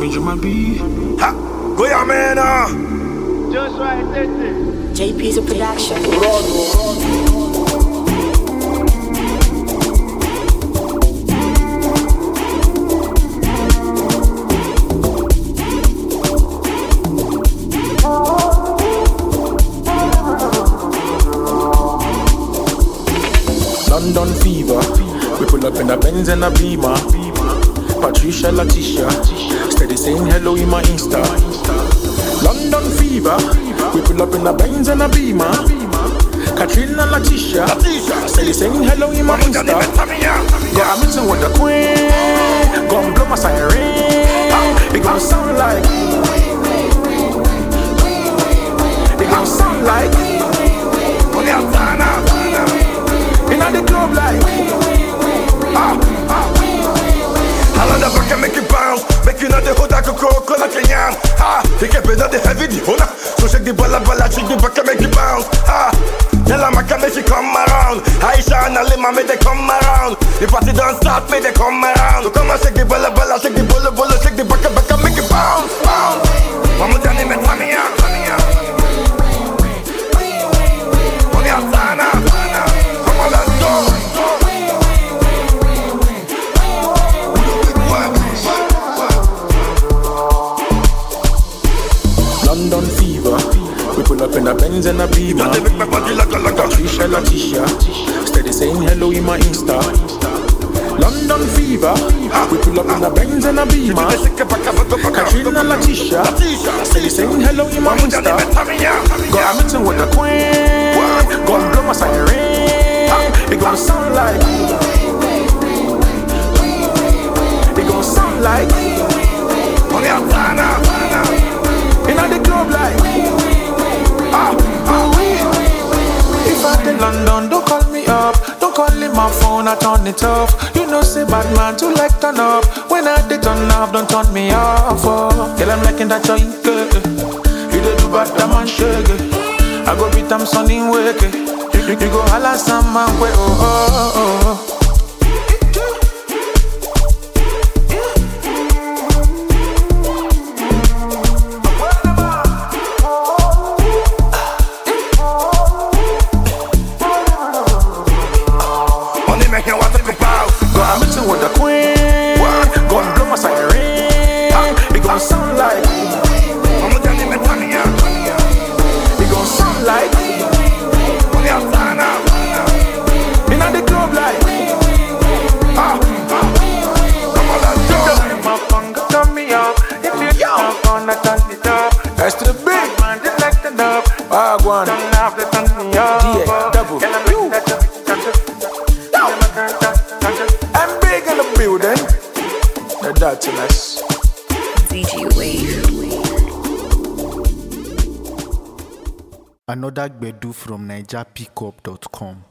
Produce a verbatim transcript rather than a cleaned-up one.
Benja my B. Ha! Go ya man ah. Just right there. J P's a production. London fever. We pull up in a Benz and a Beamer. Patricia Letitia, steady saying hello in my Insta. London fever. We pull up in a Benz and a Beamer. Katrina Letitia, steady saying hello in my Insta. Got a meeting with the Queen. Gonna blow my siren. It gonna sound like. It gonna sound like. Inna the club like. Ah, ah. I love the back and make it bounce. Make you know the hood I could call Cola Kenyan. Ah, he kept it on the heavy the owner. So shake the balla balla, shake the back and make it bounce. Ah, tell her Maka make she come around. Aisha and Alima make they come around. The party don't start, make they come around. So come and shake the balla balla, shake the bolo bolo, shake the back and back and make it bounce, bounce. Mama Johnny met Tamiya, Tamiya. Money Asana, come on let's go. London fever. We pull up in a Benz and a Beamer. Patricia Letitia, steady saying hello in my Insta. London fever. We pull up in a Benz and a Beamer. Katrina Letitia, steady saying hello in my Insta. Got a meeting with the Queen. Gonna blow my siren. It gonna sound like. It gonna sound like. Inna the club like. Ah, ah, we. If I'm in London, don't call me up. Don't call in my phone, I turn it off. You know, say bad man to like turn up. When I did turn off, don't turn me off. Oh, girl, I'm liking that joint, girl. You do do bad, that man shake. I go beat them son in wake. You, you, you go holla some man way. Oh, oh, oh, oh. With the Queen, gonna blow my siren. It gon' sound like. It gon' sound like. Inna the club like. Ah, ah. Come on, let's go. My funga turn me up. If you don't wanna turn it up, that's to the big man, just like the dub. Wagwan, turn off the turn me up. Yeah, double. I'm big in the building. The dirtiness. D J Wave. Another Gbedu from Niger Pickup dot com.